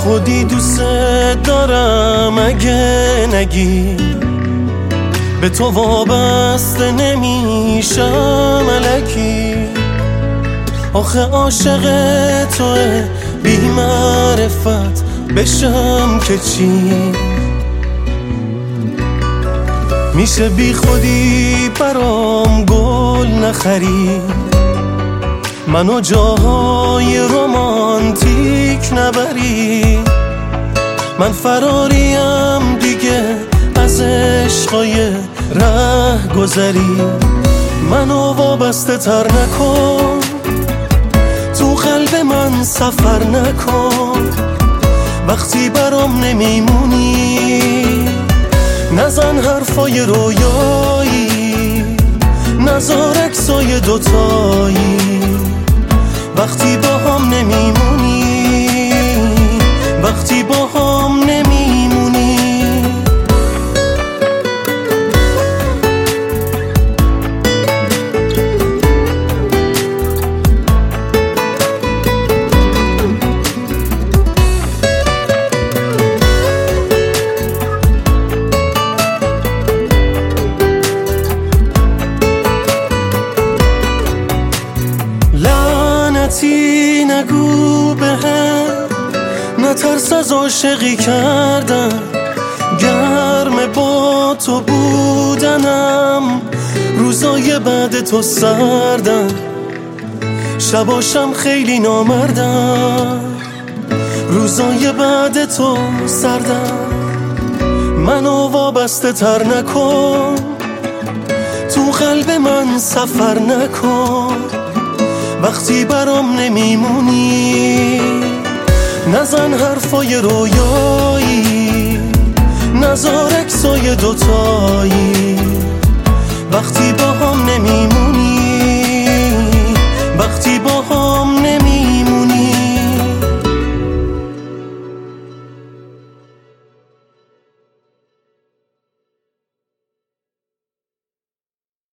خودی دوست دارم، اگه نگی به تو وابسته نمیشم الکی. آخه عاشق توه بی معرفت بشم که چی؟ میشه بی خودی برام گل نخری، منو جاهای رومانتیک نبری. من فراریم دیگه از عشقای ره گذری. منو وابسته تر نکن، تو قلب من سفر نکن. وقتی برام نمیمونی نزن حرفای رویایی، نزار عکسای دوتایی. وقتی با هم نمیمونی، وقتی با هم نمیمونی. لعنتی نگو بهم، نترس از عاشقی کردن. گرم با تو بودنم، روزای بعد تو سردن. شباشم خیلی نامردم، روزای بعد تو سردن. منو وابسته تر نکن، تو قلب من سفر نکن. وقتی برام نمیمونی نزن حرفای رویایی، نزار عکسای دوتایی. وقتی با هم نمیمونی، وقتی با هم